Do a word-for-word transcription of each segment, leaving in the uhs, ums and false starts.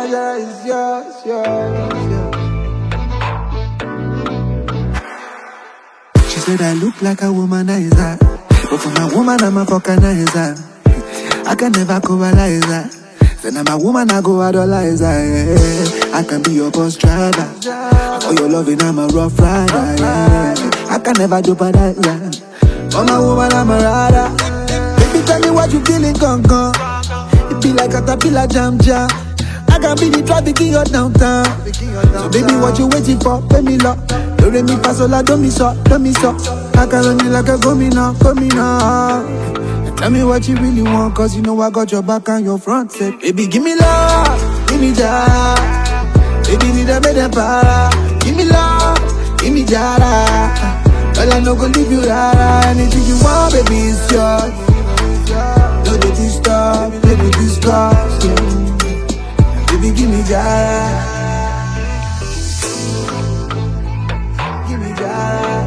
Jara is yours, yours, yours. She said I look like a womanizer, but for my woman I'm a vulcanizer. I can never coverize her. Then I'm a woman, I go idolize her, yeah. I can be your bus driver. For your loving, I'm a rough rider, yeah. I can never do that, yeah. For my woman, I'm a rider. Baby, tell me what you feeling, gone, gone. It be like a caterpillar jam jam. I can be the traffic king of downtown. So baby, what you waiting for? Pay me love. Do re mi fa sol la, do mi so, do mi so. I can run you like a gomina, gomina. Tell me what you really want, cause you know I got your back and your front set. Baby, give me love, give me jara. Baby, need a better para. Give me love, give me jara. Girl, I no go leave you rara. Anything you want, baby, it's yours. Don't let this stop, baby, discuss. Baby, give me jara. Give me jara.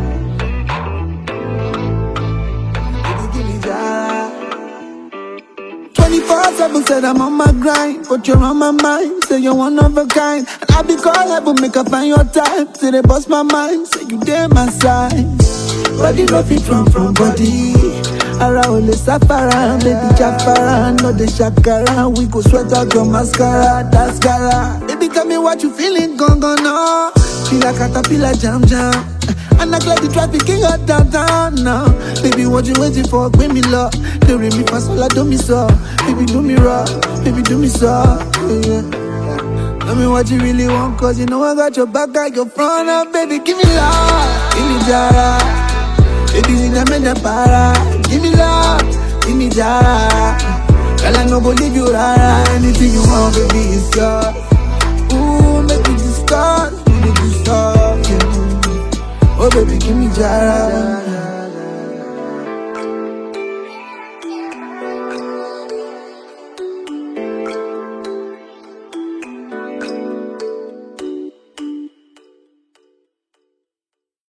twenty-four seven said I'm on my grind, but you're on my mind. Say you're one of a kind, and I be call heaven, make up find your time. Say they bust my mind, say you there my side. Body no fit from from body. Ara ole safara, baby chafara, no the shakara. We go sweat out your mascara, that's gara. Baby tell me what you feeling, gone gone no. Feel like a caterpillar jam jam. And act like the traffic king of downtown now. Baby, what you waiting for? Bring me love. Do re mi fa sol la, do mi so. Baby, do me raw. Baby, do me so. Yeah. Tell me what you really want, cause you know I got your back, got your front up. Baby, give me love. Give me jara. Baby, need a man para. Give me love. Give me jara. Girl, I no go leave you rara. Anything you want, baby, it's yours. Ooh, make me discuss. Make me discuss. Yeah. Oh baby, give me jara.